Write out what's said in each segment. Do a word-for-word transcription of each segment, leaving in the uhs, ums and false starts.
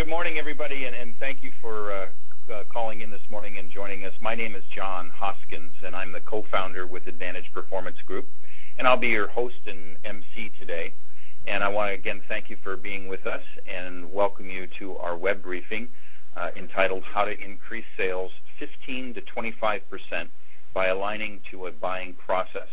good morning, everybody, and, and thank you for uh, uh, calling in this morning and joining us. My name is John Hoskins, and I'm the co-founder with Advantage Performance Group, and I'll be your host and M C today. And I want to again thank you for being with us and welcome you to our web briefing uh, entitled How to Increase Sales fifteen to twenty-five percent by Aligning to a Buying Process.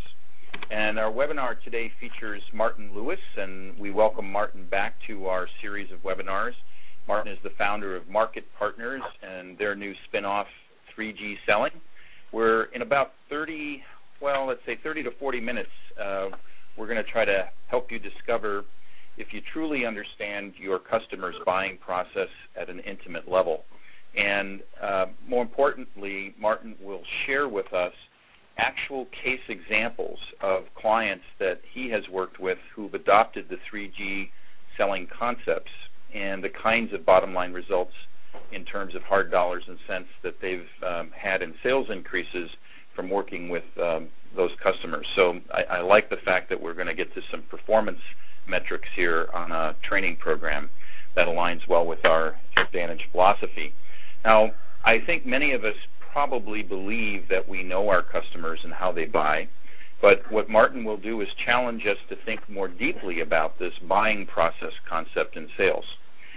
And our webinar today features Martin Lewis, and we welcome Martin back to our series of webinars. Martin is the founder of Market Partners and their new spin-off three G Selling. We're in about thirty, well, let's say thirty to forty minutes. Uh, we're going to try to help you discover if you truly understand your customer's buying process at an intimate level. And uh, more importantly, Martin will share with us actual case examples of clients that he has worked with who've adopted the three G selling concepts and the kinds of bottom line results in terms of hard dollars and cents that they've um, had in sales increases from working with um, those customers. So I, I like the fact that we're going to get to some performance metrics here on a training program that aligns well with our Advantage philosophy. Now, I think many of us probably believe that we know our customers and how they buy, but what Martin will do is challenge us to think more deeply about this buying process concept in sales.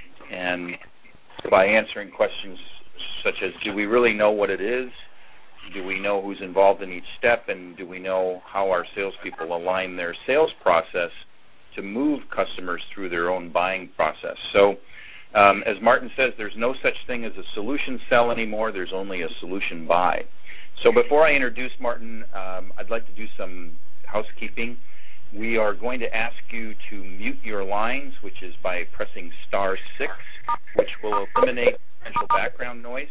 And by answering questions such as, do we really know what it is? Do we know who's involved in each step? And do we know how our salespeople align their sales process to move customers through their own buying process? So um, as Martin says, there's no such thing as a solution sell anymore. There's only a solution buy. So before I introduce Martin, um, I'd like to do some housekeeping. We are going to ask you to mute your lines, which is by pressing star six, which will eliminate potential background noise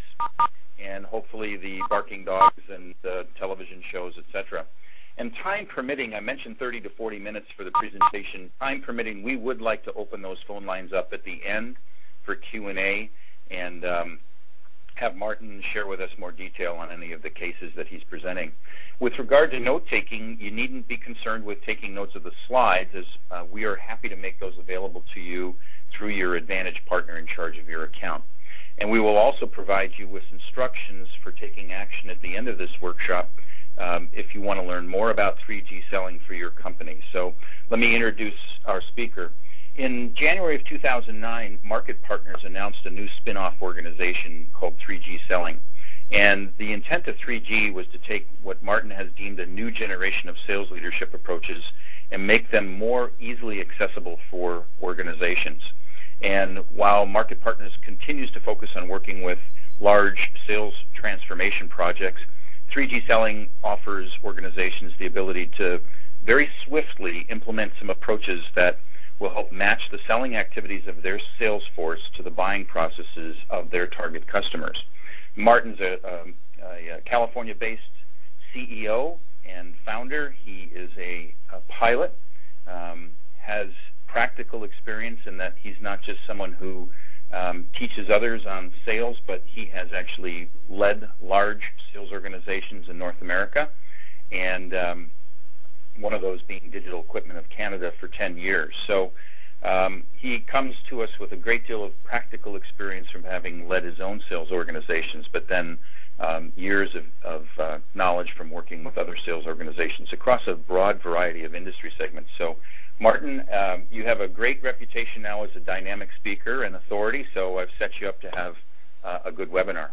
and hopefully the barking dogs and uh, television shows, et cetera. And time permitting, I mentioned thirty to forty minutes for the presentation. Time permitting, we would like to open those phone lines up at the end for Q and A and um, have Martin share with us more detail on any of the cases that he's presenting. With regard to note-taking, you needn't be concerned with taking notes of the slides, as uh, we are happy to make those available to you through your Advantage partner in charge of your account. And we will also provide you with instructions for taking action at the end of this workshop um, if you want to learn more about three G selling for your company. So let me introduce our speaker. In January of two thousand nine, Market Partners announced a new spin-off organization called three G Selling. And the intent of three G was to take what Martin has deemed a new generation of sales leadership approaches and make them more easily accessible for organizations. And while Market Partners continues to focus on working with large sales transformation projects, three G Selling offers organizations the ability to very swiftly implement some approaches that will help match the selling activities of their sales force to the buying processes of their target customers. Martin's a, um, a California-based C E O and founder. He is a, a pilot, um, has practical experience in that he's not just someone who um, teaches others on sales, but he has actually led large sales organizations in North America, and um, one of those being Digital Equipment of Canada for ten years. So um, he comes to us with a great deal of practical experience from having led his own sales organizations, but then um, years of, of uh, knowledge from working with other sales organizations across a broad variety of industry segments. So Martin, um, you have a great reputation now as a dynamic speaker and authority, so I've set you up to have uh, a good webinar.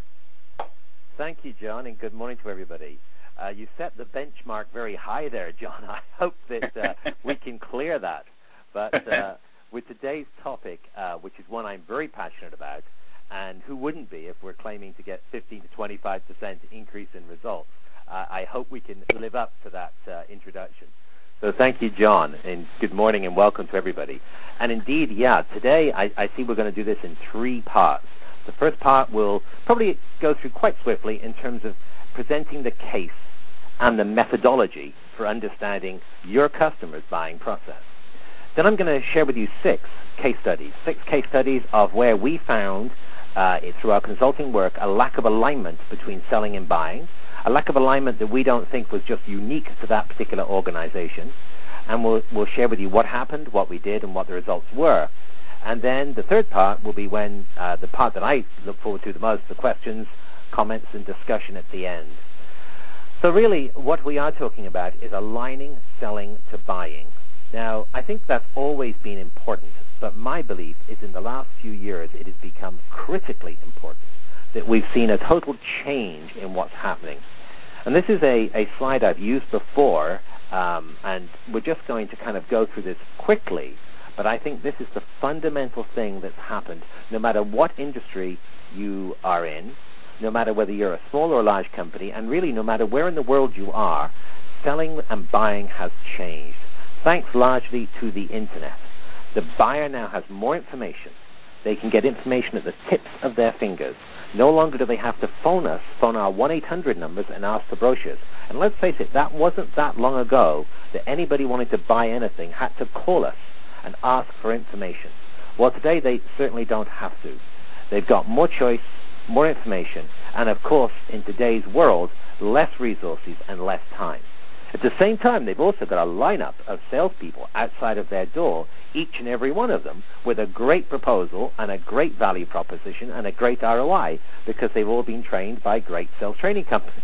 Thank you, John, and good morning to everybody. Uh, you set the benchmark very high there, John. I hope that uh, we can clear that. But uh, with today's topic, uh, which is one I'm very passionate about, and who wouldn't be if we're claiming to get fifteen to twenty-five percent increase in results, uh, I hope we can live up to that uh, introduction. So thank you, John, and good morning and welcome to everybody. And indeed, yeah, today I, I see we're going to do this in three parts. The first part will probably go through quite swiftly in terms of presenting the case and the methodology for understanding your customer's buying process. Then I'm going to share with you six case studies, six case studies of where we found, uh, through our consulting work, a lack of alignment between selling and buying, a lack of alignment that we don't think was just unique to that particular organization. And we'll, we'll share with you what happened, what we did, and what the results were. And then the third part will be when uh, the part that I look forward to the most, the questions, comments, and discussion at the end. So really, what we are talking about is aligning selling to buying. Now, I think that's always been important, but my belief is in the last few years it has become critically important that we've seen a total change in what's happening. And this is a, a slide I've used before, um, and we're just going to kind of go through this quickly, but I think this is the fundamental thing that's happened no matter what industry you are in, no matter whether you're a small or a large company, and really no matter where in the world you are, selling and buying has changed, thanks largely to the Internet. The buyer now has more information. They can get information at the tips of their fingers. No longer do they have to phone us, phone our one eight hundred numbers and ask for brochures. And let's face it, that wasn't that long ago that anybody wanting to buy anything had to call us and ask for information. Well, today they certainly don't have to. They've got more choice, more information, and of course, in today's world, less resources and less time. At the same time, they've also got a lineup of salespeople outside of their door, each and every one of them, with a great proposal and a great value proposition and a great R O I, because they've all been trained by great sales training companies.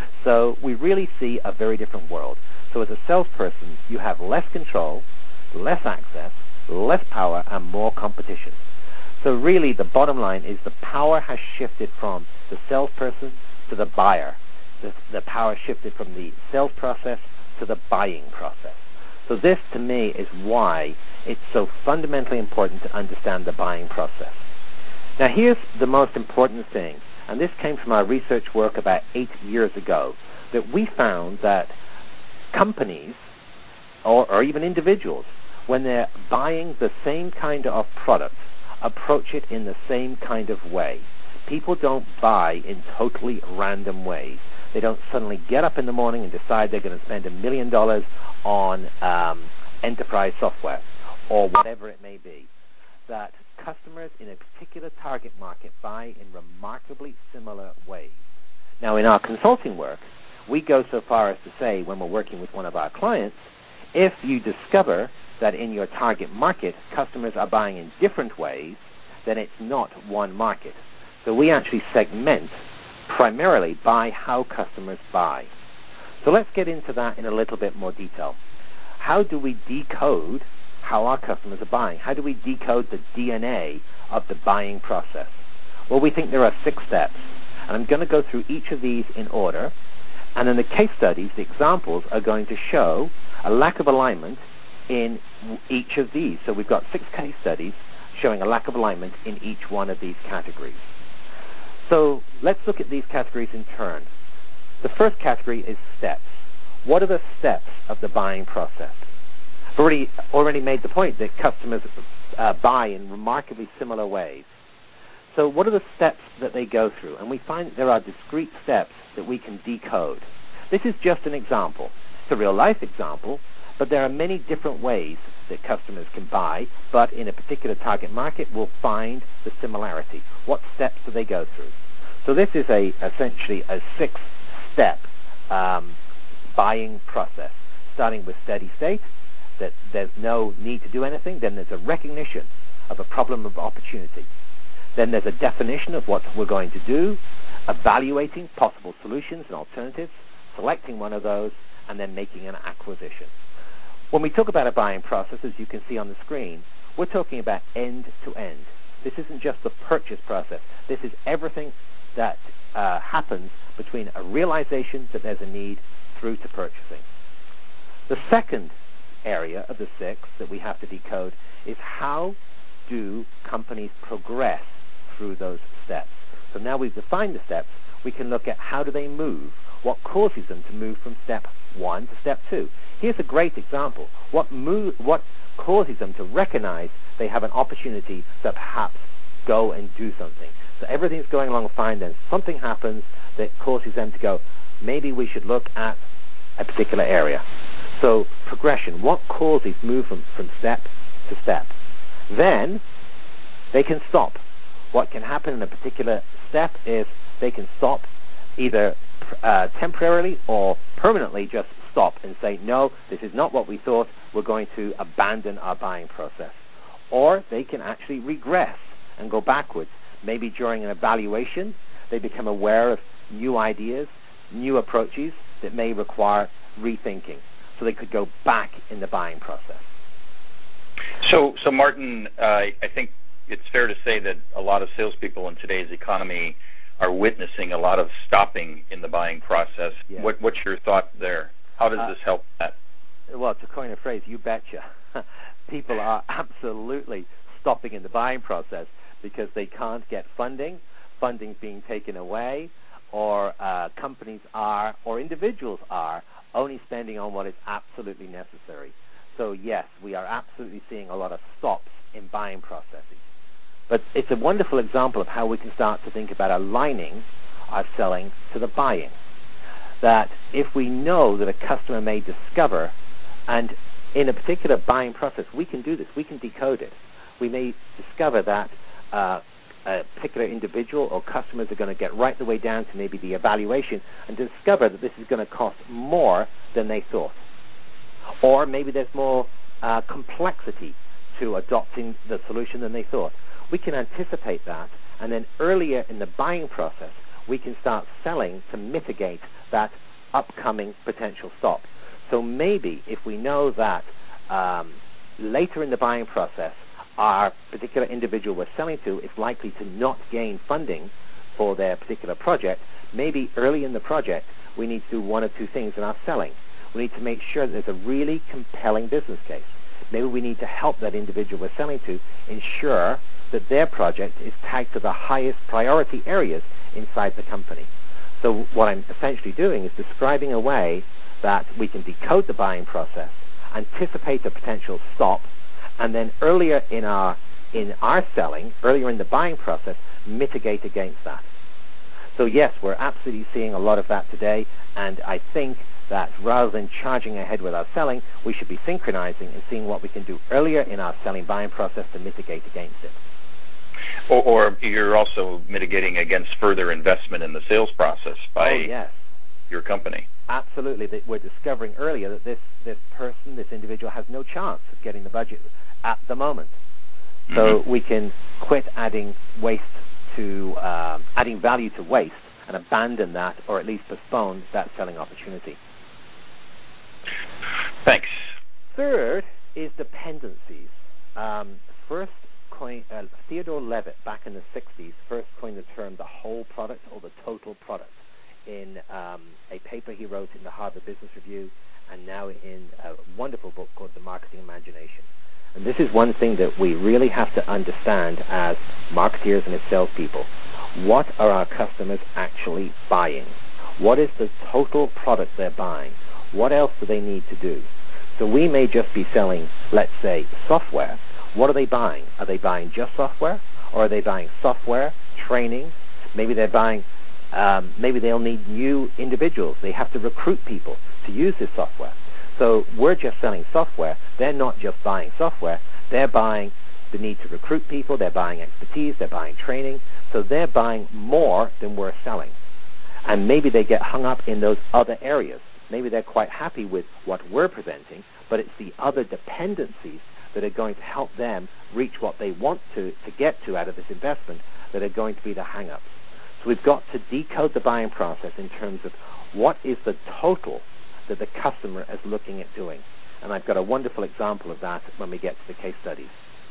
So we really see a very different world. So as a salesperson, you have less control, less access, less power, and more competition. So really, the bottom line is the power has shifted from the salesperson to the buyer. The, the power shifted from the sales process to the buying process. So this, to me, is why it's so fundamentally important to understand the buying process. Now, here's the most important thing, and this came from our research work about eight years ago, that we found that companies, or, or even individuals, when they're buying the same kind of product, approach it in the same kind of way. People don't buy in totally random ways. They don't suddenly get up in the morning and decide they're going to spend a million dollars on um, enterprise software or whatever it may be. That customers in a particular target market buy in remarkably similar ways. Now, in our consulting work, we go so far as to say, when we're working with one of our clients, if you discover that in your target market, customers are buying in different ways, then it's not one market. So we actually segment primarily by how customers buy. So let's get into that in a little bit more detail. How do we decode how our customers are buying? How do we decode the D N A of the buying process? Well, we think there are six steps, and I'm going to go through each of these in order, and then the case studies, the examples, are going to show a lack of alignment in each of these. So we've got six case studies showing a lack of alignment in each one of these categories. So let's look at these categories in turn. The first category is steps. What are the steps of the buying process? I've already, already made the point that customers uh, buy in remarkably similar ways. So what are the steps that they go through? And we find that there are discrete steps that we can decode. This is just an example. It's a real-life example, but there are many different ways that customers can buy, but in a particular target market, we'll find the similarity. What steps do they go through? So this is a essentially a six-step um, buying process, starting with steady state, that there's no need to do anything. Then there's a recognition of a problem of opportunity. Then there's a definition of what we're going to do, evaluating possible solutions and alternatives, selecting one of those, and then making an acquisition. When we talk about a buying process, as you can see on the screen, we're talking about end-to-end. This isn't just the purchase process. This is everything that uh, happens between a realization that there's a need through to purchasing. The second area of the six that we have to decode is how do companies progress through those steps. So now we've defined the steps, we can look at how do they move, what causes them to move from step one to step two. Here's a great example. What move, what causes them to recognize they have an opportunity to perhaps go and do something. So everything's going along fine, then something happens that causes them to go, maybe we should look at a particular area. So progression, what causes move from, from step to step? Then they can stop. What can happen in a particular step is they can stop either uh, temporarily or permanently, just stop and say, no, this is not what we thought, we're going to abandon our buying process. or they can actually regress and go backwards. Maybe during an evaluation, they become aware of new ideas, new approaches that may require rethinking. So they could go back in the buying process. So, so Martin, uh, I think it's fair to say that a lot of salespeople in today's economy are witnessing a lot of stopping in the buying process. Yes. What, what's your thought there? How does uh, this help that? Well, to coin a phrase, you betcha. People are absolutely stopping in the buying process because they can't get funding, funding's being taken away, or uh, companies are, or individuals are, only spending on what is absolutely necessary. So yes, we are absolutely seeing a lot of stops in buying processes. But it's a wonderful example of how we can start to think about aligning our selling to the buying. That if we know that a customer may discover, and in a particular buying process, we can do this, we can decode it. We may discover that uh, a particular individual or customers are going to get right the way down to maybe the evaluation and discover that this is going to cost more than they thought. Or maybe there's more uh, complexity to adopting the solution than they thought. We can anticipate that, and then earlier in the buying process, we can start selling to mitigate that upcoming potential stop. So maybe if we know that um, later in the buying process, our particular individual we're selling to is likely to not gain funding for their particular project, maybe early in the project, we need to do one or two things in our selling. We need to make sure that there's a really compelling business case. Maybe we need to help that individual we're selling to ensure that their project is tagged to the highest priority areas inside the company. So what I'm essentially doing is describing a way that we can decode the buying process, anticipate a potential stop, and then earlier in our in our selling, earlier in the buying process, mitigate against that. So yes, we're absolutely seeing a lot of that today, and I think that rather than charging ahead with our selling, we should be synchronizing and seeing what we can do earlier in our selling buying process to mitigate against it. Or, or you're also mitigating against further investment in the sales process by oh, yes. your company. Absolutely. That we're discovering earlier that this, this person, this individual, has no chance of getting the budget at the moment. Mm-hmm. So we can quit adding waste to um, adding value to waste and abandon that, or at least postpone that selling opportunity. Thanks. Third is dependencies. Um, first, coin, uh, Theodore Levitt, back in the sixties, first coined the term the whole product or the total product in um, a paper he wrote in the Harvard Business Review, and now in a wonderful book called The Marketing Imagination. And this is one thing that we really have to understand as marketeers and as salespeople. What are our customers actually buying? What is the total product they're buying? What else do they need to do? So we may just be selling, let's say, software. What are they buying? Are they buying just software? Or are they buying software, training? Maybe they're buying, um, maybe they'll need new individuals. They have to recruit people to use this software. So we're just selling software. They're not just buying software. They're buying the need to recruit people. They're buying expertise. They're buying training. So they're buying more than we're selling. And maybe they get hung up in those other areas. Maybe they're quite happy with what we're presenting, but it's the other dependencies that are going to help them reach what they want to, to get to out of this investment that are going to be the hang-ups. So we've got to decode the buying process in terms of what is the total that the customer is looking at doing. And I've got a wonderful example of that when we get to the case studies.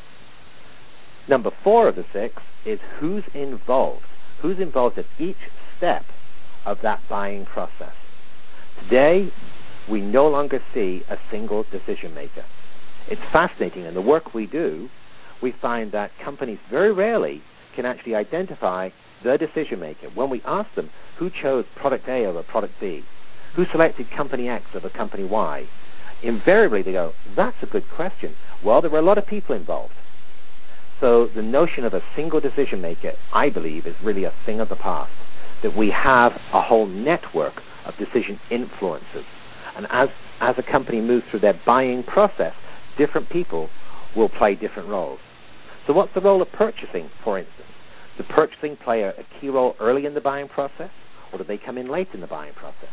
Number four of the six is who's involved. Who's involved at each step of that buying process. Today, we no longer see a single decision maker. It's fascinating. In the work we do, we find that companies very rarely can actually identify the decision maker. When we ask them who chose product A over product B, who selected company X over company Y, invariably they go, that's a good question. Well, there were a lot of people involved. So the notion of a single decision maker, I believe, is really a thing of the past, that we have a whole network of decision influencers. And as, as a company moves through their buying process, different people will play different roles. So what's the role of purchasing, for instance? Does purchasing play a, a key role early in the buying process, or do they come in late in the buying process?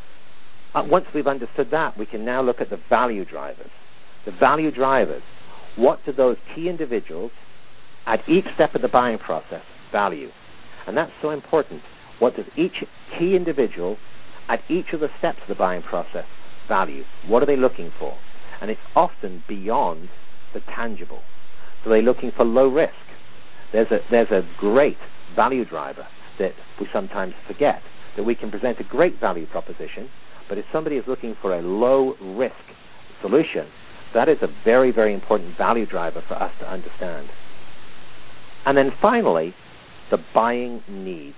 Uh, once we've understood that, we can now look at the value drivers. The value drivers, what do those key individuals at each step of the buying process value? And that's so important. What does each key individual at each of the steps of the buying process value? What are they looking for? And it's often beyond the tangible. So they're looking for low risk. There's a, there's a great value driver that we sometimes forget, that we can present a great value proposition, but if somebody is looking for a low risk solution, that is a very, very important value driver for us to understand. And then finally, the buying needs.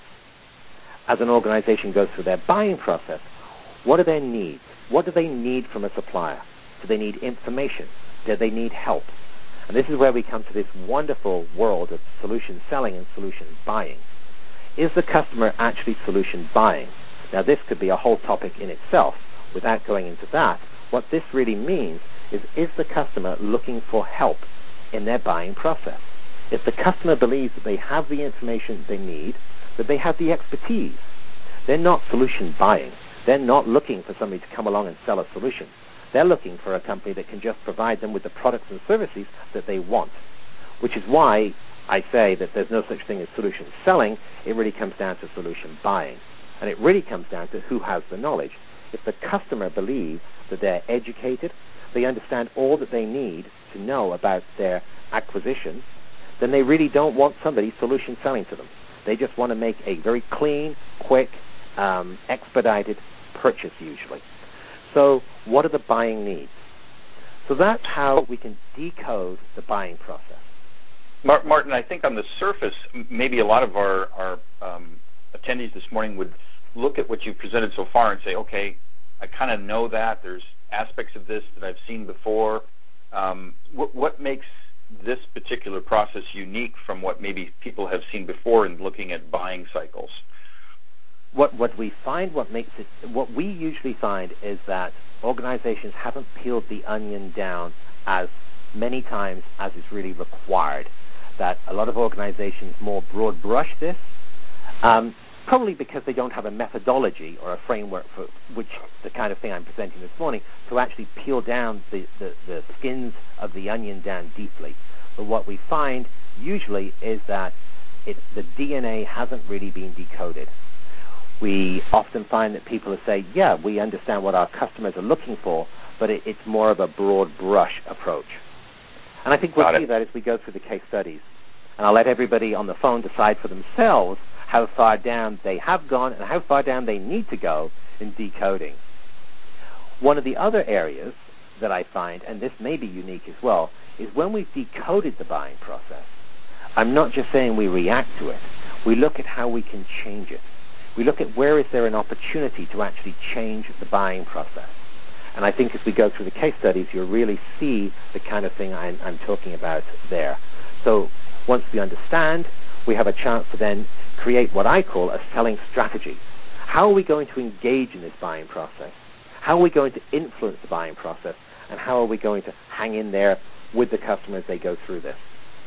As an organization goes through their buying process, what are their needs? What do they need from a supplier? Do they need information? Do they need help? And this is where we come to this wonderful world of solution selling and solution buying. Is the customer actually solution buying? Now, this could be a whole topic in itself. Without going into that, what this really means is, is the customer looking for help in their buying process? If the customer believes that they have the information they need, that they have the expertise, they're not solution buying. They're not looking for somebody to come along and sell a solution. They're looking for a company that can just provide them with the products and services that they want, which is why I say that there's no such thing as solution selling. It really comes down to solution buying. And it really comes down to who has the knowledge. If the customer believes that they're educated, they understand all that they need to know about their acquisition, then they really don't want somebody solution selling to them. They just want to make a very clean, quick, um, expedited purchase usually. So what are the buying needs? So that's how we can decode the buying process. Martin, I think on the surface, maybe a lot of our, our um, attendees this morning would look at what you've presented so far and say, okay, I kind of know that. There's aspects of this that I've seen before. Um, what, what makes this particular process unique from what maybe people have seen before in looking at buying cycles? What what we find, what makes it, what we usually find is that organizations haven't peeled the onion down as many times as is really required. That a lot of organizations more broad brush this, um, probably because they don't have a methodology or a framework for which the kind of thing I'm presenting this morning to actually peel down the, the, the skins of the onion down deeply. But what we find usually is that it, the D N A hasn't really been decoded. We often find that people say, yeah, we understand what our customers are looking for, but it, it's more of a broad brush approach. And I think we'll see that as we go through the case studies. And I'll let everybody on the phone decide for themselves how far down they have gone and how far down they need to go in decoding. One of the other areas that I find, and this may be unique as well, is when we've decoded the buying process, I'm not just saying we react to it. We look at how we can change it. We look at where is there an opportunity to actually change the buying process. And I think as we go through the case studies, you'll really see the kind of thing I'm, I'm talking about there. So once we understand, we have a chance to then create what I call a selling strategy. How are we going to engage in this buying process? How are we going to influence the buying process? And how are we going to hang in there with the customer as they go through this?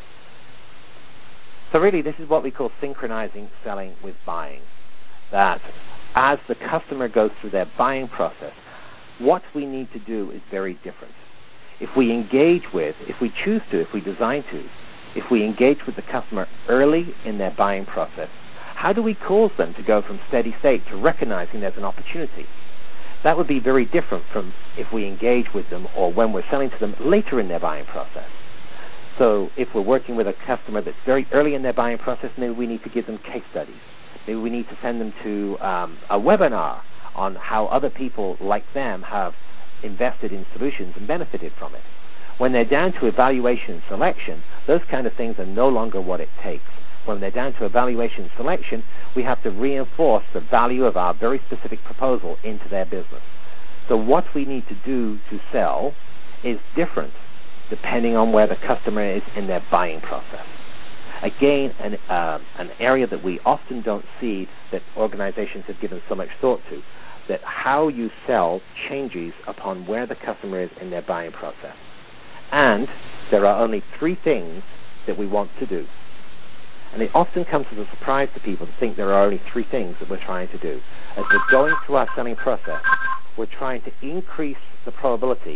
So really, this is what we call synchronizing selling with buying. That as the customer goes through their buying process, what we need to do is very different. If we engage with, if we choose to, if we design to, if we engage with the customer early in their buying process, how do we cause them to go from steady state to recognizing there's an opportunity? That would be very different from if we engage with them or when we're selling to them later in their buying process. So if we're working with a customer that's very early in their buying process, maybe we need to give them case studies. Maybe we need to send them to um, a webinar on how other people like them have invested in solutions and benefited from it. When they're down to evaluation and selection, those kind of things are no longer what it takes. When they're down to evaluation and selection, we have to reinforce the value of our very specific proposal into their business. So what we need to do to sell is different depending on where the customer is in their buying process. Again, an, uh, an area that we often don't see that organizations have given so much thought to, that how you sell changes upon where the customer is in their buying process. And there are only three things that we want to do. And it often comes as a surprise to people to think there are only three things that we're trying to do. As we're going through our selling process, we're trying to increase the probability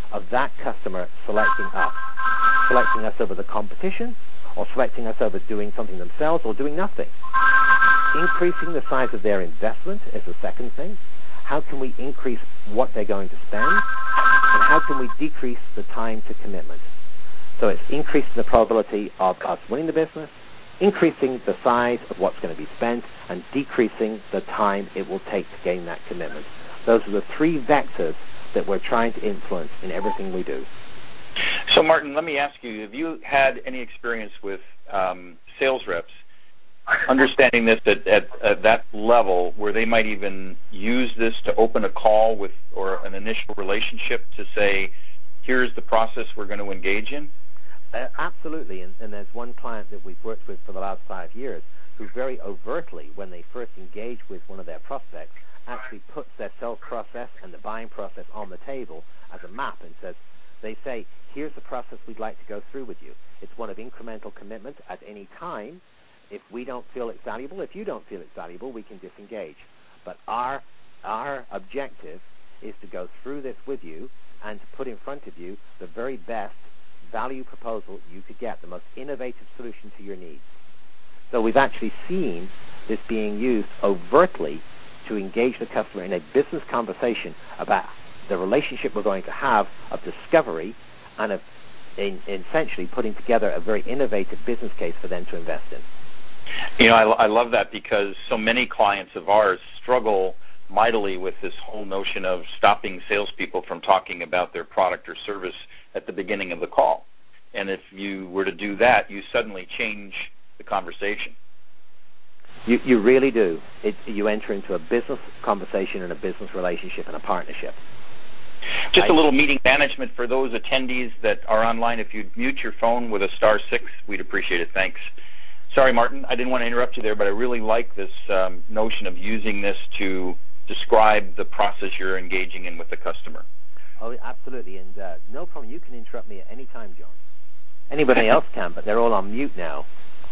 of that customer selecting us, selecting us over the competition, or selecting us over doing something themselves or doing nothing. Increasing the size of their investment is the second thing. How can we increase what they're going to spend? And how can we decrease the time to commitment? So it's increasing the probability of us winning the business, increasing the size of what's going to be spent, and decreasing the time it will take to gain that commitment. Those are the three vectors that we're trying to influence in everything we do. So, Martin, let me ask you, have you had any experience with um, sales reps understanding this at, at, at that level where they might even use this to open a call with or an initial relationship to say, here's the process we're going to engage in? Uh, absolutely, and, and there's one client that we've worked with for the last five years who very overtly, when they first engage with one of their prospects, actually puts their sales process and the buying process on the table as a map and says, they say, here's the process we'd like to go through with you. It's one of incremental commitment at any time. If we don't feel it's valuable, if you don't feel it's valuable, we can disengage. But our our objective is to go through this with you and to put in front of you the very best value proposal you could get, the most innovative solution to your needs. So we've actually seen this being used overtly to engage the customer in a business conversation about the relationship we're going to have of discovery and of in, in essentially putting together a very innovative business case for them to invest in. You know, I, I love that because so many clients of ours struggle mightily with this whole notion of stopping salespeople from talking about their product or service at the beginning of the call. And if you were to do that, you suddenly change the conversation. You, you really do. It, you enter into a business conversation and a business relationship and a partnership. Just a little meeting management for those attendees that are online. If you'd mute your phone with a star six, we'd appreciate it. Thanks. Sorry, Martin, I didn't want to interrupt you there, but I really like this um, notion of using this to describe the process you're engaging in with the customer. Oh, absolutely, and uh, no problem. You can interrupt me at any time, John. Anybody else can, but they're all on mute now.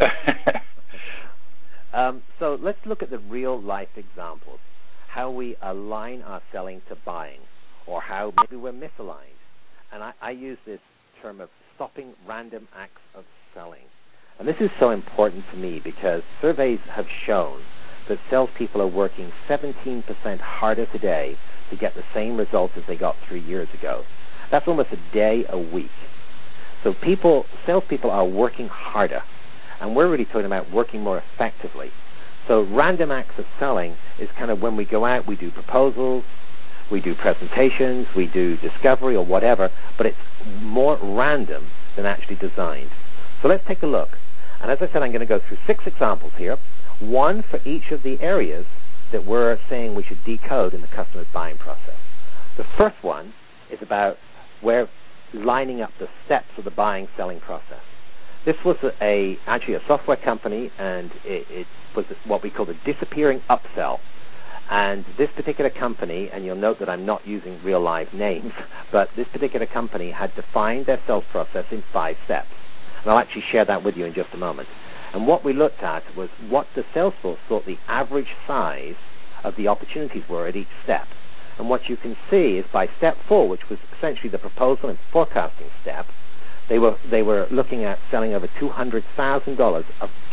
um, so let's look at the real-life examples, how we align our selling to buying, or how maybe we're misaligned. And I, I use this term of stopping random acts of selling. And this is so important to me because surveys have shown that salespeople are working seventeen percent harder today to get the same results as they got three years ago. That's almost a day a week. So people, salespeople are working harder, and we're really talking about working more effectively. So random acts of selling is kind of when we go out, we do proposals, we do presentations, we do discovery or whatever, but it's more random than actually designed. So let's take a look. And as I said, I'm going to go through six examples here, one for each of the areas that we're saying we should decode in the customer's buying process. The first one is about where lining up the steps of the buying selling process. This was a, a actually a software company, and it, it was what we call the disappearing upsell. And this particular company, and you'll note that I'm not using real live names, but this particular company had defined their sales process in five steps. And I'll actually share that with you in just a moment. And what we looked at was what the sales force thought the average size of the opportunities were at each step. And what you can see is by step four, which was essentially the proposal and forecasting step, they were they were looking at selling over two hundred thousand dollars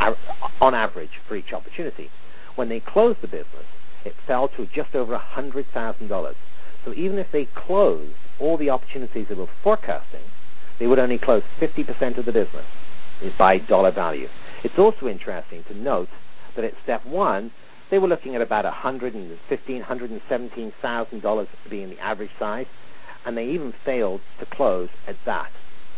on average for each opportunity. When they closed the business, it fell to just over one hundred thousand dollars. So even if they closed all the opportunities they were forecasting, they would only close fifty percent of the business by dollar value. It's also interesting to note that at step one, they were looking at about one hundred fifteen thousand dollars, one hundred seventeen thousand dollars being the average size, and they even failed to close at that.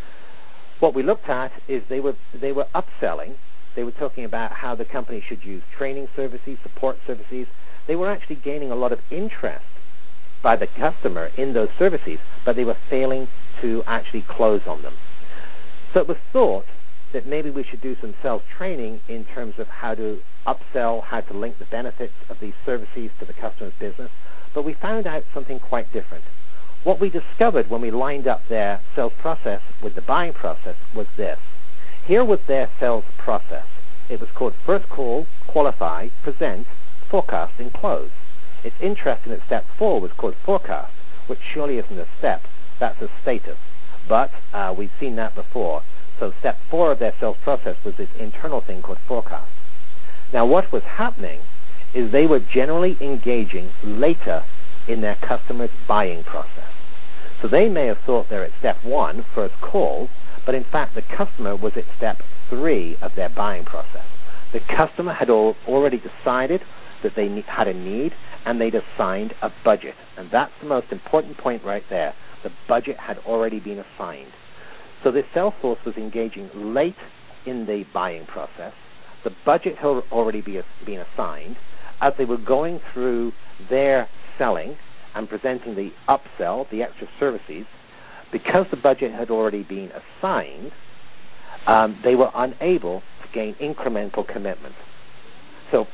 What we looked at is they were they were upselling. They were talking about how the company should use training services, support services. They were actually gaining a lot of interest by the customer in those services, but they were failing to actually close on them. So it was thought that maybe we should do some sales training in terms of how to upsell, how to link the benefits of these services to the customer's business, but we found out something quite different. What we discovered when we lined up their sales process with the buying process was this. Here was their sales process. It was called first call, qualify, present, forecast, and close. It's interesting that step four was called forecast, which surely isn't a step. That's a status. But uh, we've seen that before. So step four of their sales process was this internal thing called forecast. Now what was happening is they were generally engaging later in their customer's buying process. So they may have thought they're at step one, first call, but in fact the customer was at step three of their buying process. The customer had al- already decided that they ne- had a need, and they'd assigned a budget. And that's the most important point right there. The budget had already been assigned. So this sales force was engaging late in the buying process. The budget had already be, been assigned. As they were going through their selling and presenting the upsell, the extra services, because the budget had already been assigned, um, they were unable to gain incremental commitment. So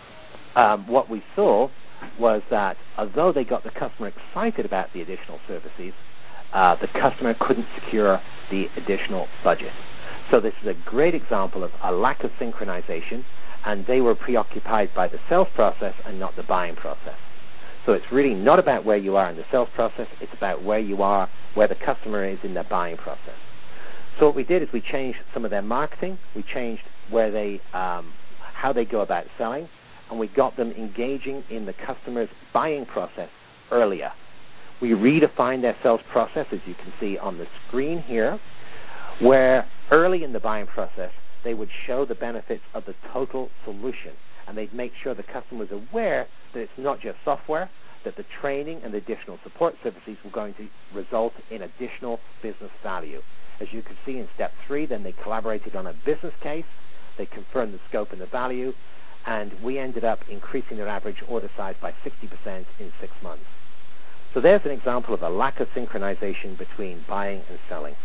um, what we saw was that although they got the customer excited about the additional services, uh, the customer couldn't secure the additional budget. So this is a great example of a lack of synchronization, and they were preoccupied by the sales process and not the buying process. So it's really not about where you are in the sales process, it's about where you are, where the customer is in their buying process. So what we did is we changed some of their marketing, we changed where they, um, how they go about selling, and we got them engaging in the customer's buying process earlier. We redefined their sales process, as you can see on the screen here, where early in the buying process, they would show the benefits of the total solution, and they'd make sure the customer was aware that it's not just software, that the training and the additional support services were going to result in additional business value. As you can see in step three, then they collaborated on a business case, they confirmed the scope and the value, and we ended up increasing their average order size by sixty percent in six months. So there's an example of a lack of synchronization between buying and selling.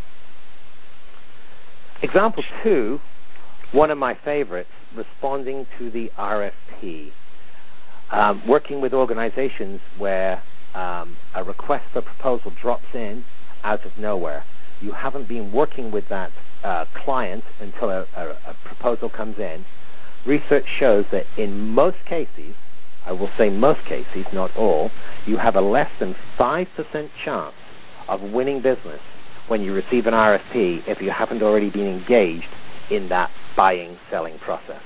Example two, one of my favorites, responding to the R F P. Um, working with organizations where um, a request for proposal drops in out of nowhere. You haven't been working with that uh, client until a, a, a proposal comes in. Research shows that in most cases, I will say most cases, not all, you have a less than five percent chance of winning business when you receive an R F P if you haven't already been engaged in that buying, selling process.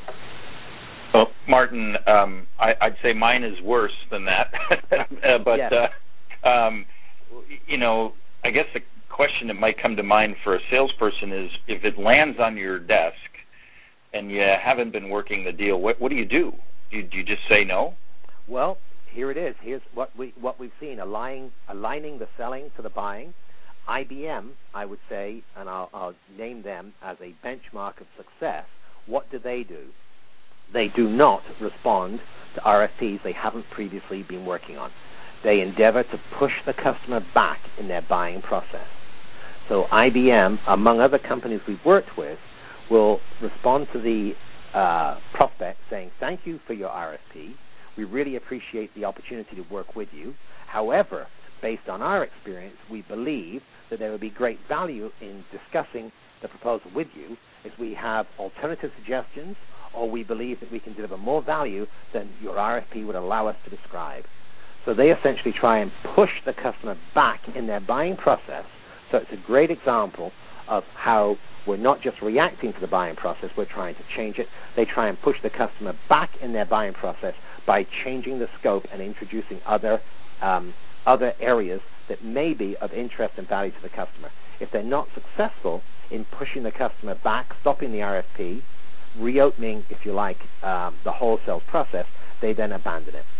Well, Martin, um, I, I'd say mine is worse than that. uh, but, yes. uh, um, you know, I guess the question that might come to mind for a salesperson is if it lands on your desk and you haven't been working the deal, what, what do you do? Do you, do you just say no? Well, here it is. Here's what, we, what we've seen, aligning, aligning the selling to the buying. I B M, I would say, and I'll, I'll name them as a benchmark of success. What do they do? They do not respond to R F Ps they haven't previously been working on. They endeavor to push the customer back in their buying process. So I B M, among other companies we've worked with, will respond to the uh, prospect saying, thank you for your R F P. We really appreciate the opportunity to work with you. However, based on our experience, we believe that there would be great value in discussing the proposal with you if we have alternative suggestions, or we believe that we can deliver more value than your R F P would allow us to describe. So they essentially try and push the customer back in their buying process. So it's a great example of how we're not just reacting to the buying process, we're trying to change it. They try and push the customer back in their buying process by changing the scope and introducing other um, other areas that may be of interest and value to the customer. If they're not successful in pushing the customer back, stopping the R F P, reopening, if you like, um, the whole sales process, they then abandon it.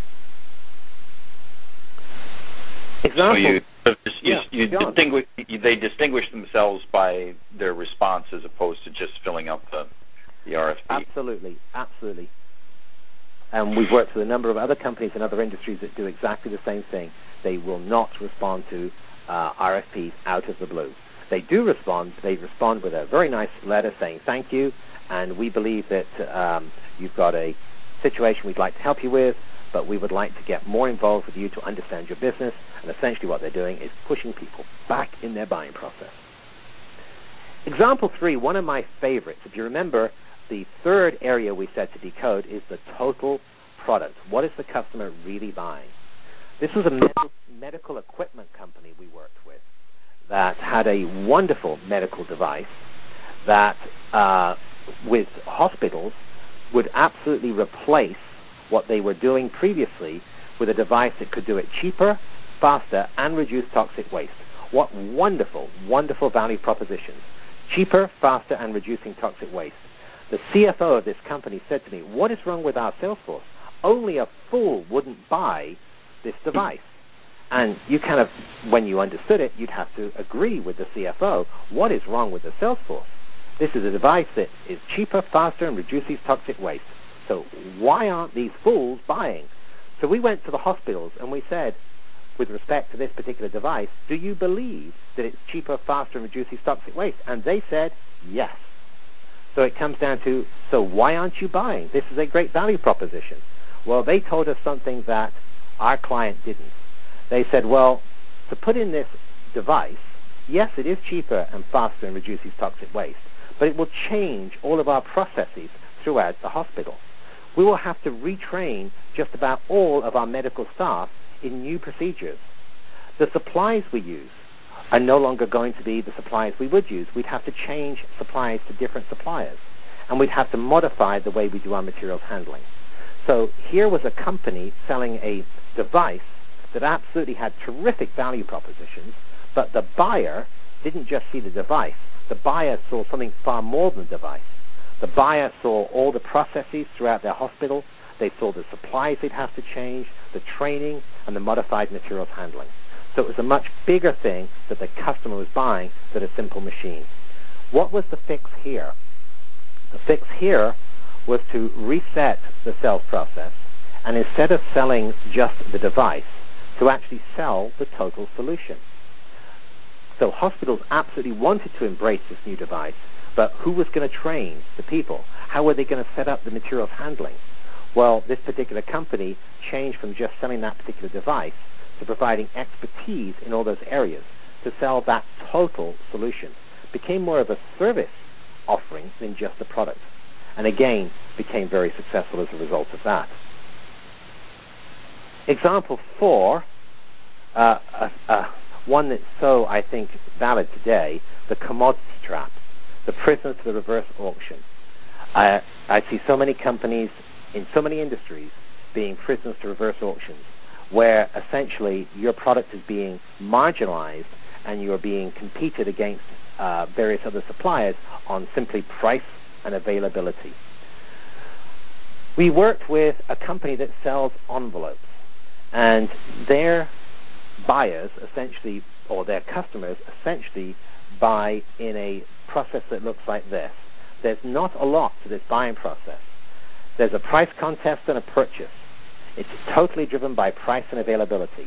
Example. So you, you, yeah, you distinguish, they distinguish themselves by their response as opposed to just filling out the, the R F P. Absolutely, absolutely. And we've worked with a number of other companies in other industries that do exactly the same thing. They will not respond to uh, R F Ps out of the blue. They do respond. They respond with a very nice letter saying thank you, and we believe that um, you've got a situation we'd like to help you with, but we would like to get more involved with you to understand your business. And essentially what they're doing is pushing people back in their buying process. Example three, one of my favorites. If you remember, the third area we said to decode is the total product. What is the customer really buying? This was a med- medical equipment company we worked with. that had a wonderful medical device that, uh, with hospitals, would absolutely replace what they were doing previously with a device that could do it cheaper, faster, and reduce toxic waste. What wonderful, wonderful value propositions. Cheaper, faster, and reducing toxic waste. The C F O of this company said to me, what is wrong with our sales force? Only a fool wouldn't buy this device. And you kind of, when you understood it, you'd have to agree with the C F O. What is wrong with the sales force? This is a device that is cheaper, faster, and reduces toxic waste. So why aren't these fools buying? So we went to the hospitals and we said, with respect to this particular device, do you believe that it's cheaper, faster, and reduces toxic waste? And they said, yes. So it comes down to, so why aren't you buying? This is a great value proposition. Well, they told us something that our client didn't. They said, well, to put in this device, yes, it is cheaper and faster and reduces toxic waste, but it will change all of our processes throughout the hospital. We will have to retrain just about all of our medical staff in new procedures. The supplies we use are no longer going to be the supplies we would use. We'd have to change supplies to different suppliers, and we'd have to modify the way we do our materials handling. So here was a company selling a device that absolutely had terrific value propositions, but the buyer didn't just see the device. The buyer saw something far more than the device. The buyer saw all the processes throughout their hospital. They saw the supplies they'd have to change, the training, and the modified materials handling. So it was a much bigger thing that the customer was buying than a simple machine. What was the fix here? The fix here was to reset the sales process, and instead of selling just the device, to actually sell the total solution. So hospitals absolutely wanted to embrace this new device, but who was going to train the people? How were they going to set up the materials handling? Well, this particular company changed from just selling that particular device to providing expertise in all those areas to sell that total solution. Became more of a service offering than just a product. And again, became very successful as a result of that. Example four, uh, uh, uh, one that's so, I think, valid today, the commodity trap, the prisoners to the reverse auction. Uh, I see so many companies in so many industries being prisoners to reverse auctions, where essentially your product is being marginalized and you're being competed against uh, various other suppliers on simply price and availability. We worked with a company that sells envelopes, and their buyers essentially, or their customers essentially, buy in a process that looks like this. There's not a lot to this buying process. There's a price contest and a purchase. It's totally driven by price and availability.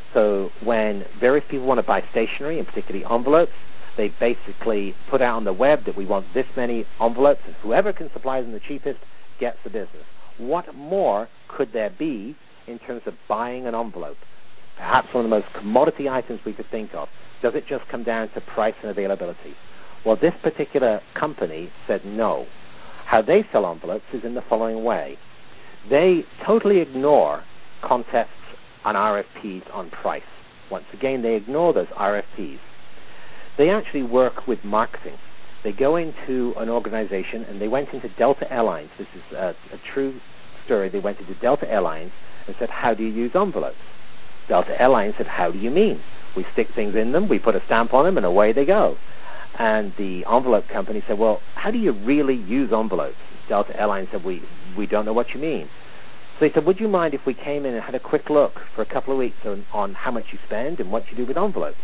So when various people want to buy stationery, and particularly envelopes, they basically put out on the web that we want this many envelopes, and whoever can supply them the cheapest gets the business. What more could there be in terms of buying an envelope? Perhaps one of the most commodity items we could think of. Does it just come down to price and availability? Well, this particular company said no. How they sell envelopes is in the following way. They totally ignore contests and R F Ps on price. Once again, they ignore those R F Ps. They actually work with marketing. They go into an organization, and they went into Delta Airlines. This is a, a true story. They went into Delta Airlines and said, how do you use envelopes? Delta Airlines said, how do you mean? We stick things in them, we put a stamp on them, and away they go. And the envelope company said, well, how do you really use envelopes? Delta Airlines said, we, we don't know what you mean. So they said, would you mind if we came in and had a quick look for a couple of weeks on, on how much you spend and what you do with envelopes?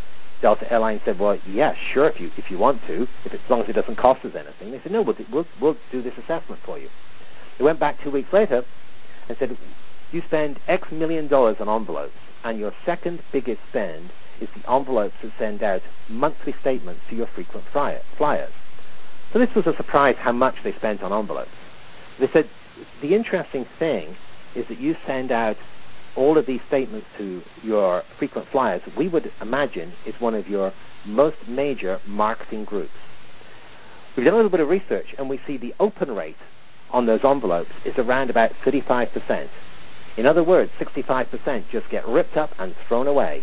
Delta Airlines said, well, yeah, sure, if you if you want to, if it, as long as it doesn't cost us anything. They said, no, we'll, we'll, we'll do this assessment for you. They went back two weeks later and said, you spend X million dollars on envelopes, and your second biggest spend is the envelopes that send out monthly statements to your frequent flyers. So this was a surprise how much they spent on envelopes. They said, the interesting thing is that you send out all of these statements to your frequent flyers. We would imagine is one of your most major marketing groups. We've done a little bit of research, and we see the open rate on those envelopes is around about thirty-five percent. In other words, sixty-five percent just get ripped up and thrown away.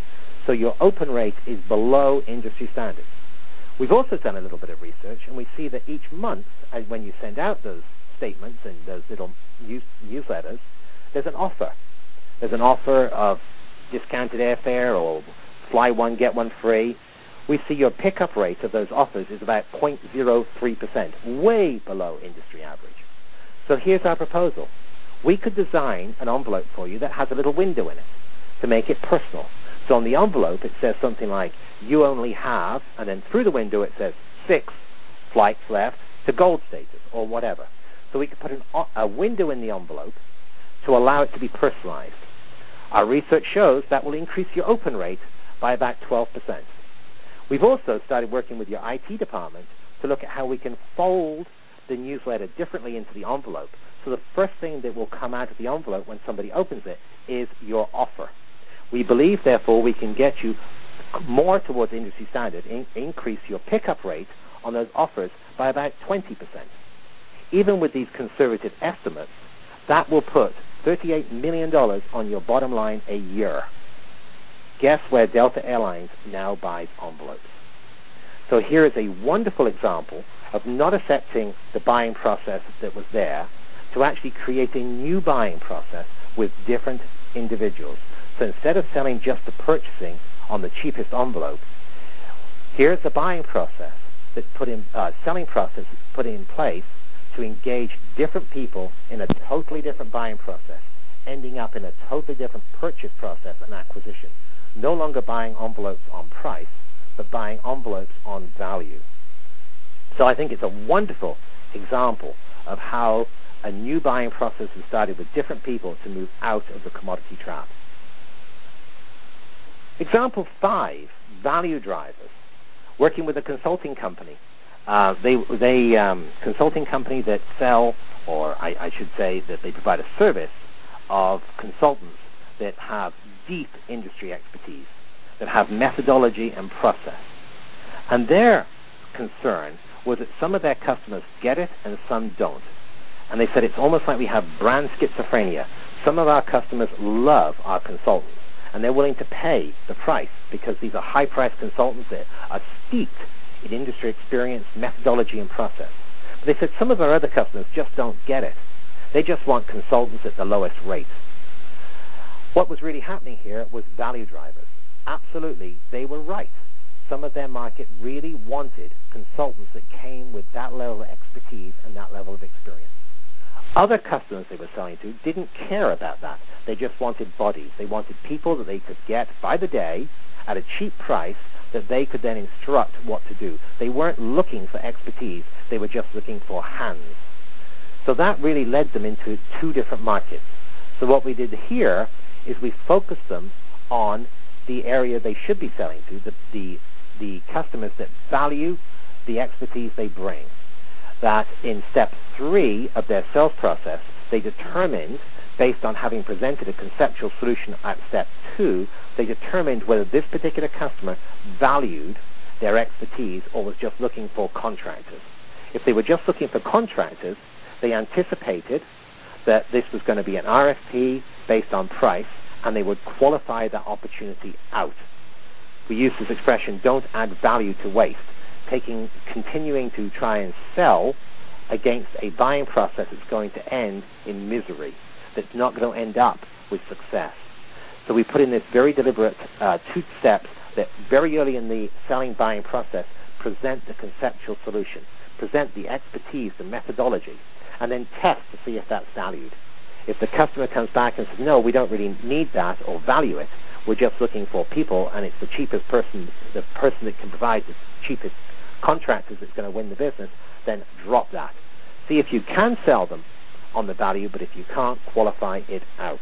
So your open rate is below industry standards. We've also done a little bit of research, and we see that each month, when you send out those statements and those little news, newsletters, there's an offer. There's an offer of discounted airfare or fly one, get one free. We see your pickup rate of those offers is about zero point zero three percent, way below industry average. So here's our proposal. We could design an envelope for you that has a little window in it to make it personal. So on the envelope, it says something like, you only have, and then through the window it says, six flights left to gold status, or whatever. So we could put an, a window in the envelope to allow it to be personalized. Our research shows that will increase your open rate by about twelve percent. We've also started working with your I T department to look at how we can fold the newsletter differently into the envelope. So the first thing that will come out of the envelope when somebody opens it is your offer. We believe, therefore, we can get you more towards industry standard, in, increase your pickup rate on those offers by about twenty percent. Even with these conservative estimates, that will put thirty-eight million dollars on your bottom line a year. Guess where Delta Airlines now buys envelopes? So here is a wonderful example of not accepting the buying process that was there to actually create a new buying process with different individuals. So instead of selling just the purchasing on the cheapest envelope, here's the buying process that put in, uh, selling process put in place to engage different people in a totally different buying process, ending up in a totally different purchase process and acquisition. No longer buying envelopes on price, but buying envelopes on value. So I think it's a wonderful example of how a new buying process has started with different people to move out of the commodity trap. Example five, value drivers. Working with a consulting company. Uh, they they um, consulting company that sell, or I, I should say that they provide a service of consultants that have deep industry expertise, that have methodology and process. And their concern was that some of their customers get it and some don't. And they said it's almost like we have brand schizophrenia. Some of our customers love our consultants, and they're willing to pay the price because these are high-priced consultants that are steeped in industry experience, methodology, and process. But they said some of our other customers just don't get it. They just want consultants at the lowest rate. What was really happening here was value drivers. Absolutely, they were right. Some of their market really wanted consultants that came with that level of expertise and that level of experience. Other customers they were selling to didn't care about that. They just wanted bodies. They wanted people that they could get by the day at a cheap price that they could then instruct what to do. They weren't looking for expertise. They were just looking for hands. So that really led them into two different markets. So what we did here is we focused them on the area they should be selling to, the, the, the customers that value the expertise they bring. That in step three of their sales process, they determined, based on having presented a conceptual solution at step two, they determined whether this particular customer valued their expertise or was just looking for contractors. If they were just looking for contractors, they anticipated that this was going to be an R F P based on price, and they would qualify that opportunity out. We use this expression, don't add value to waste, taking, continuing to try and sell against a buying process that's going to end in misery, that's not going to end up with success. So we put in this very deliberate uh, two steps that very early in the selling buying process present the conceptual solution, present the expertise, the methodology, and then test to see if that's valued. If the customer comes back and says, no, we don't really need that or value it, we're just looking for people and it's the cheapest person, the person that can provide the cheapest contractors that's going to win the business, then drop that. See if you can sell them on the value, but if you can't, qualify it out.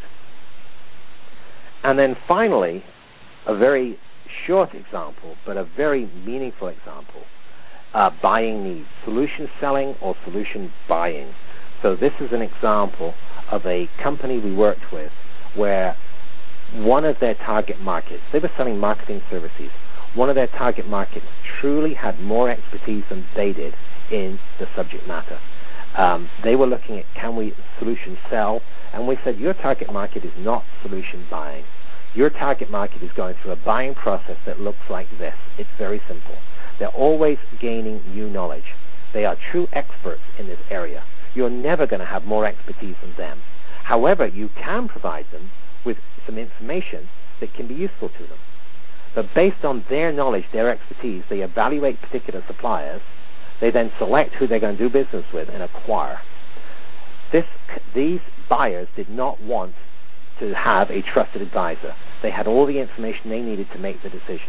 And then finally, a very short example, but a very meaningful example, uh, buying needs, solution selling or solution buying. So this is an example of a company we worked with where one of their target markets, they were selling marketing services, one of their target markets truly had more expertise than they did in the subject matter. Um, they were looking at, can we solution sell? And we said, your target market is not solution buying. your target market is going through a buying process that looks like this. It's very simple. They're always gaining new knowledge. They are true experts in this area. You're never going to have more expertise than them. However, you can provide them with some information that can be useful to them. But based on their knowledge, their expertise, they evaluate particular suppliers. They then select who they're going to do business with and acquire. This, these buyers did not want to have a trusted advisor. They had all the information they needed to make the decision.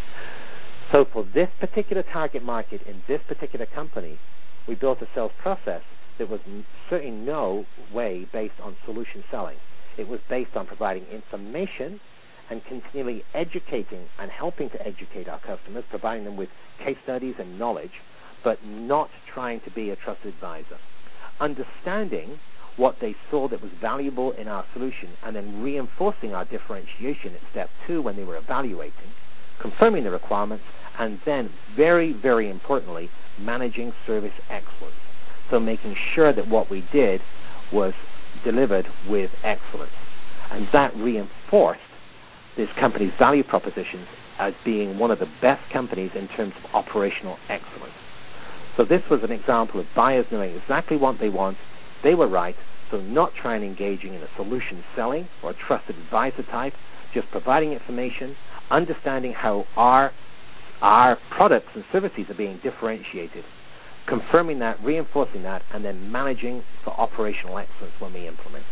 So for this particular target market in this particular company, we built a sales process that was certainly no way based on solution selling. It was based on providing information and continually educating and helping to educate our customers, providing them with case studies and knowledge, but not trying to be a trusted advisor. Understanding what they saw that was valuable in our solution and then reinforcing our differentiation at step two when they were evaluating, confirming the requirements, and then very, very importantly, managing service excellence. So making sure that what we did was delivered with excellence. And that reinforced this company's value propositions as being one of the best companies in terms of operational excellence. So this was an example of buyers knowing exactly what they want. They were right, so not trying to engaging in a solution selling or a trusted advisor type, just providing information, understanding how our, our products and services are being differentiated, confirming that, reinforcing that, and then managing for operational excellence when we implement.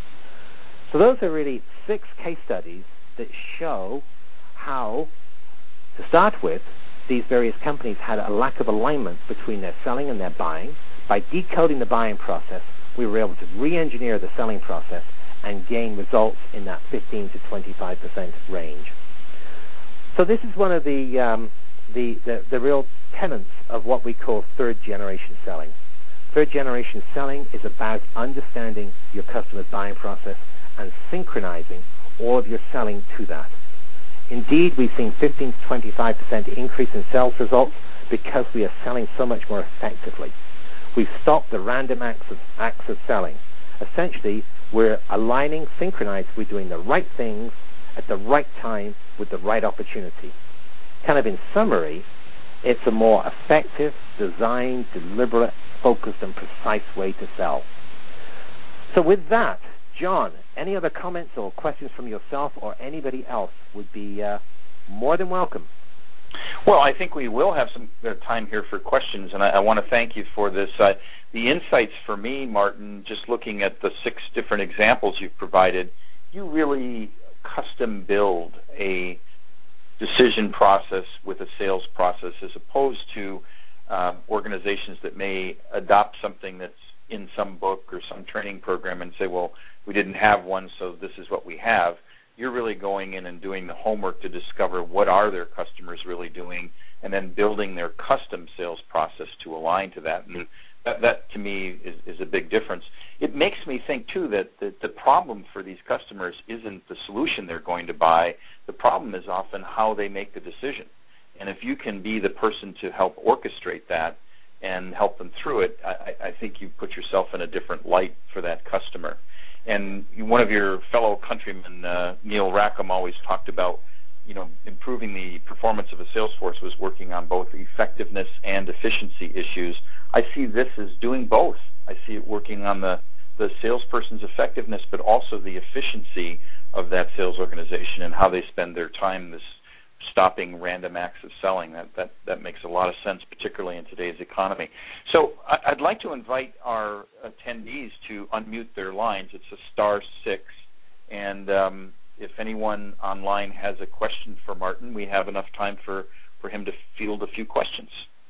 So those are really six case studies that show how, to start with, these various companies had a lack of alignment between their selling and their buying. By decoding the buying process, we were able to re-engineer the selling process and gain results in that fifteen to twenty-five percent range. So this is one of the, um, the, the, the real tenets of what we call third-generation selling. Third-generation selling is about understanding your customer's buying process and synchronizing all of your selling to that. Indeed, we've seen fifteen to twenty-five percent increase in sales results because we are selling so much more effectively. We've stopped the random acts of, acts of selling. Essentially, we're aligning, synchronized, we're doing the right things at the right time with the right opportunity. Kind of in summary, it's a more effective, designed, deliberate, focused, and precise way to sell. So with that, John, any other comments or questions from yourself or anybody else would be uh, more than welcome. Well, I think we will have some time here for questions, and I, I want to thank you for this. Uh, the insights for me, Martin, just looking at the six different examples you've provided, you really custom build a decision process with a sales process as opposed to um, organizations that may adopt something that's in some book or some training program and say, well, we didn't have one, so this is what we have. You're really going in and doing the homework to discover what are their customers really doing and then building their custom sales process to align to that. And that, that to me, is, is a big difference. It makes me think, too, that, that the problem for these customers isn't the solution they're going to buy. The problem is often how they make the decision. And if you can be the person to help orchestrate that and help them through it, I, I think you put yourself in a different light for that customer. And one of your fellow countrymen, uh, Neil Rackham, always talked about, you know, improving the performance of a sales force was working on both effectiveness and efficiency issues. I see this as doing both. I see it working on the, the salesperson's effectiveness, but also the efficiency of that sales organization and how they spend their time, this stopping random acts of selling. That, that, that makes a lot of sense, particularly in today's economy. So I'd like to invite our attendees to unmute their lines. It's a star six. And um, if anyone online has a question for Martin, we have enough time for, for him to field a few questions.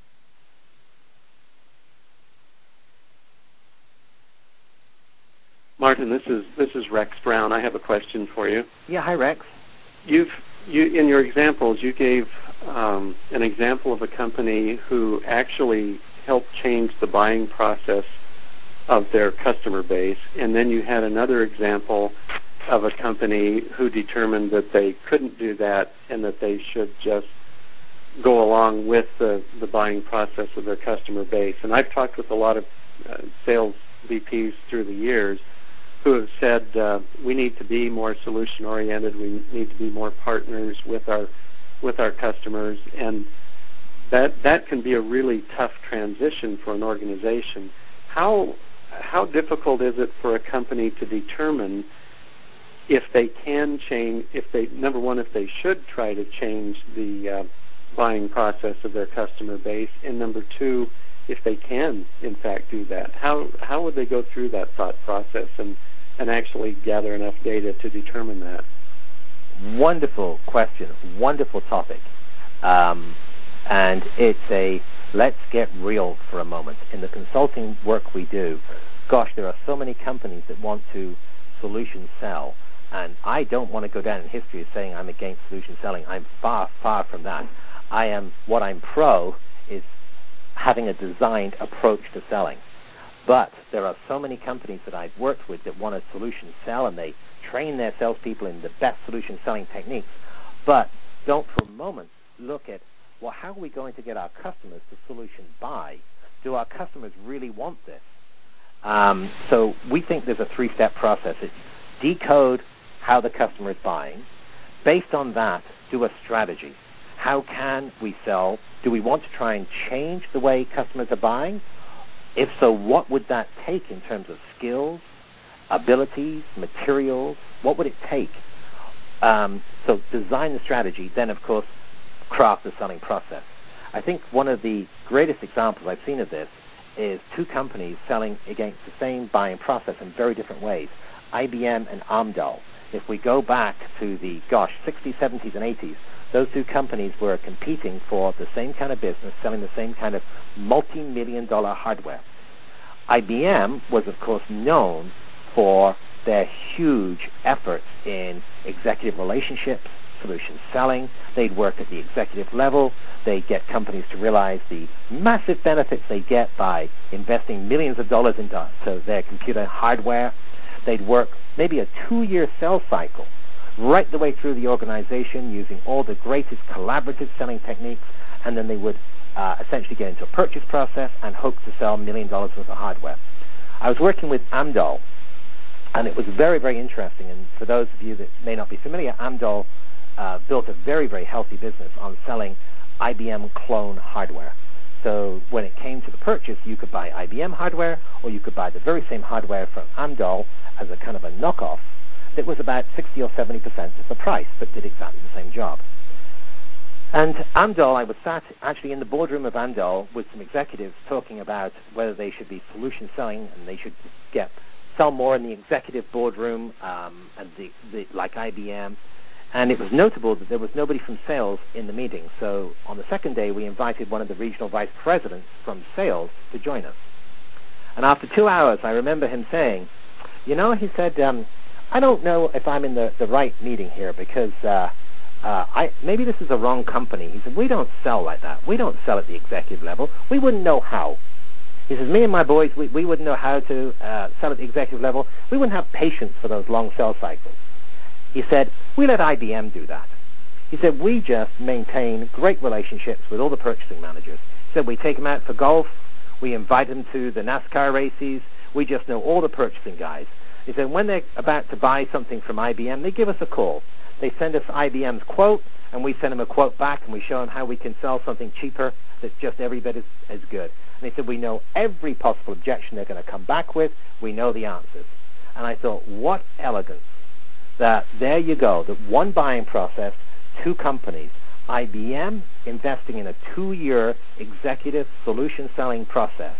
Martin, this is this is Rex Brown. I have a question for you. Yeah, hi, Rex. You've you in your examples, you gave um, an example of a company who actually helped change the buying process of their customer base, and then you had another example of a company who determined that they couldn't do that and that they should just go along with the, the buying process of their customer base. And I've talked with a lot of uh, sales V Ps through the years who have said uh, we need to be more solution-oriented, we need to be more partners with our with our customers, and that that can be a really tough transition for an organization. How how difficult is it for a company to determine if they can change, if they, number one, if they should try to change the uh, buying process of their customer base, and number two, if they can, in fact, do that? How how would they go through that thought process and, and actually gather enough data to determine that? Wonderful question. Wonderful topic. Um, and it's a, let's get real for a moment. In the consulting work we do, gosh, there are so many companies that want to solution sell. And I don't want to go down in history as saying I'm against solution selling. I'm far, far from that. I am, what I'm pro is having a designed approach to selling. But there are so many companies that I've worked with that want to solution sell, and they train their salespeople in the best solution selling techniques, but don't for a moment look at, well, how are we going to get our customers to solution buy? Do our customers really want this? Um, so we think there's a three-step process. It's decode how the customer is buying. Based on that, do a strategy. How can we sell? Do we want to try and change the way customers are buying? If so, what would that take in terms of skills, abilities, materials? What would it take? Um, so design the strategy, then, of course, craft the selling process. I think one of the greatest examples I've seen of this is two companies selling against the same buying process in very different ways, I B M and Amdahl. If we go back to the, gosh, sixties, seventies, and eighties, those two companies were competing for the same kind of business, selling the same kind of multi-million dollar hardware. I B M was, of course, known for their huge efforts in executive relationships, solution selling. They'd work at the executive level. They'd get companies to realize the massive benefits they get by investing millions of dollars into to their computer hardware. They'd work maybe a two-year sales cycle right the way through the organization using all the greatest collaborative selling techniques, and then they would uh, essentially get into a purchase process and hope to sell a million dollars worth of hardware. I was working with Amdahl, and it was very, very interesting. And for those of you that may not be familiar, Amdahl uh, built a very, very healthy business on selling I B M clone hardware. So when it came to the purchase, you could buy I B M hardware, or you could buy the very same hardware from Amdahl as a kind of a knockoff that was about sixty or seventy percent of the price, but did exactly the same job. And Amdahl, I was sat actually in the boardroom of Amdahl with some executives talking about whether they should be solution selling and they should get sell more in the executive boardroom um, and the, the, like I B M. And it was notable that there was nobody from sales in the meeting. So on the second day, we invited one of the regional vice presidents from sales to join us. And after two hours, I remember him saying, you know, he said, um, I don't know if I'm in the, the right meeting here because uh, uh, I maybe this is the wrong company. He said, we don't sell like that. We don't sell at the executive level. We wouldn't know how. He says, me and my boys, we, we wouldn't know how to uh, sell at the executive level. We wouldn't have patience for those long sales cycles. He said, we let I B M do that. He said, we just maintain great relationships with all the purchasing managers. He said, we take them out for golf. We invite them to the NASCAR races. We just know all the purchasing guys. He said, when they're about to buy something from I B M, they give us a call. They send us I B M's quote, and we send them a quote back, and we show them how we can sell something cheaper that's just every bit as, as good. And he said, we know every possible objection they're going to come back with. We know the answers. And I thought, what elegance that there you go, that one buying process, two companies, I B M investing in a two-year executive solution selling process,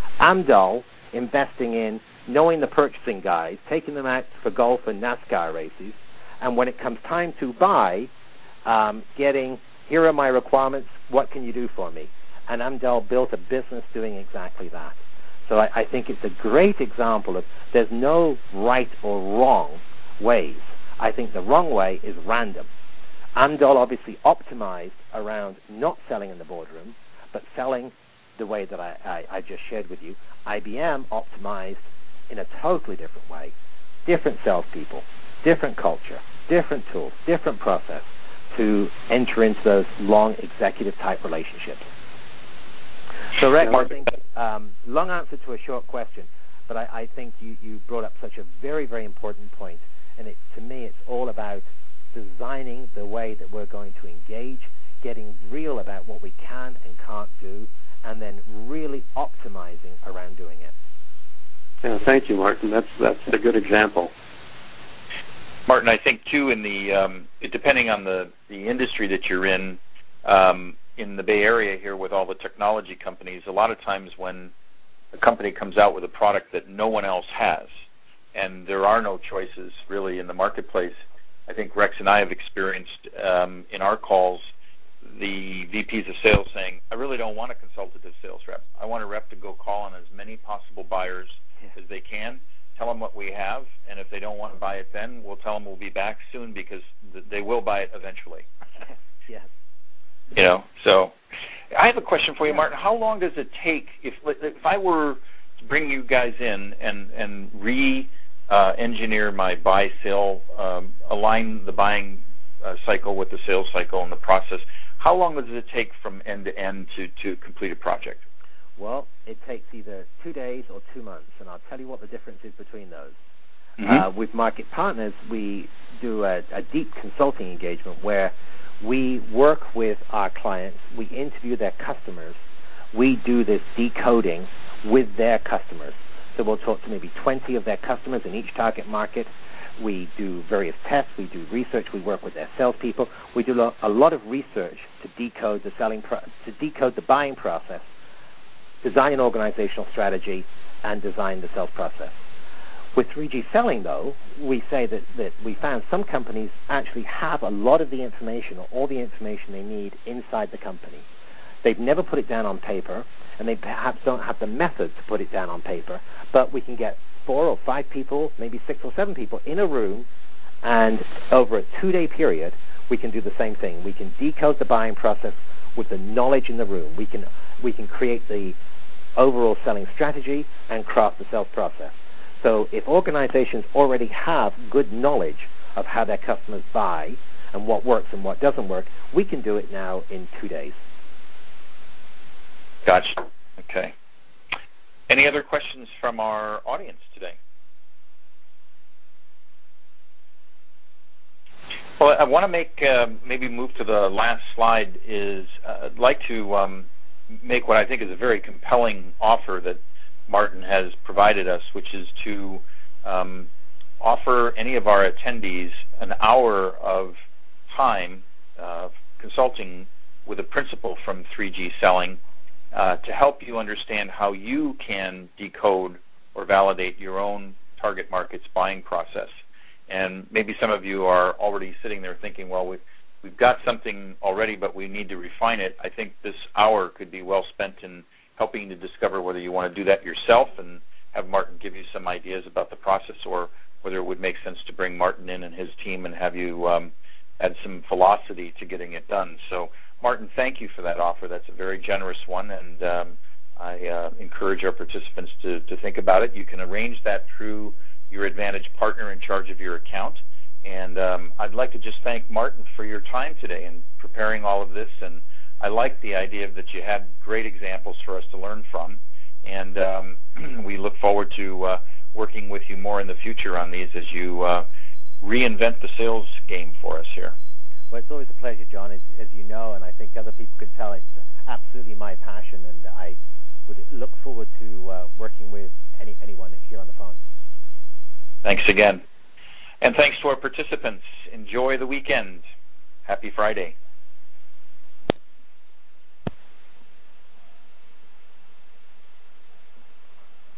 Amdahl investing in knowing the purchasing guys, taking them out for golf and NASCAR races, and when it comes time to buy, um, getting, here are my requirements, what can you do for me? And Amdahl built a business doing exactly that. So I, I think it's a great example of there's no right or wrong ways. I think the wrong way is random. Amdahl obviously optimized around not selling in the boardroom, but selling the way that I, I, I just shared with you. I B M optimized in a totally different way. Different salespeople, different culture, different tools, different process to enter into those long executive-type relationships. So, Rex, I think, um, long answer to a short question. But I, I think you, you brought up such a very, very important point. And it, to me, it's all about designing the way that we're going to engage, getting real about what we can and can't do, and then really optimizing around doing it. Yeah, thank you, Martin. That's that's a good example. Martin, I think too, in the um, depending on the, the industry that you're in, um, in the Bay Area here with all the technology companies, a lot of times when a company comes out with a product that no one else has, and there are no choices really in the marketplace, I think Rex and I have experienced um, in our calls the V Ps of sales saying, I really don't want a consultative sales rep. I want a rep to go call on as many possible buyers as they can, tell them what we have, and if they don't want to buy it then, we'll tell them we'll be back soon because th- they will buy it eventually. Yeah. You know, so I have a question for you, Martin. How long does it take, if if I were to bring you guys in and, and re-engineer uh, my buy-sale, um, align the buying uh, cycle with the sales cycle and the process, how long does it take from end to end to, to complete a project? Well, it takes either two days or two months, and I'll tell you what the difference is between those. Mm-hmm. Uh, with Market Partners, we do a, a deep consulting engagement where we work with our clients, we interview their customers, we do this decoding with their customers. So we'll talk to maybe twenty of their customers in each target market. We do various tests, we do research, we work with their salespeople. We do a lot of research to decode the selling, pro- to decode the buying process, design an organizational strategy, and design the sales process. With three G selling, though, we say that, that we found some companies actually have a lot of the information or all the information they need inside the company. They've never put it down on paper, and they perhaps don't have the method to put it down on paper, but we can get four or five people, maybe six or seven people in a room, and over a two-day period, we can do the same thing. We can decode the buying process with the knowledge in the room. We can, we can create the overall selling strategy and craft the sales process. So if organizations already have good knowledge of how their customers buy and what works and what doesn't work, we can do it now in two days. Gotcha. Okay. Any other questions from our audience today? Well, I want to make, uh, maybe move to the last slide, is uh, I'd like to um, make what I think is a very compelling offer that Martin has provided us, which is to um, offer any of our attendees an hour of time uh, consulting with a principal from three G Selling uh, to help you understand how you can decode or validate your own target market's buying process. And maybe some of you are already sitting there thinking, well, we've, we've got something already, but we need to refine it. I think this hour could be well spent in helping to discover whether you want to do that yourself and have Martin give you some ideas about the process, or whether it would make sense to bring Martin in and his team and have you um, add some velocity to getting it done. So, Martin, thank you for that offer. That's a very generous one, and um, I uh, encourage our participants to, to think about it. You can arrange that through your Advantage partner in charge of your account. And um, I'd like to just thank Martin for your time today in preparing all of this. And I like the idea that you had great examples for us to learn from. And um, we look forward to uh, working with you more in the future on these as you uh, reinvent the sales game for us here. Well, it's always a pleasure, John, as, as you know, and I think other people can tell it's absolutely my passion, and I would look forward to uh, working with any, anyone here on the phone. Thanks again. And thanks to our participants. Enjoy the weekend. Happy Friday.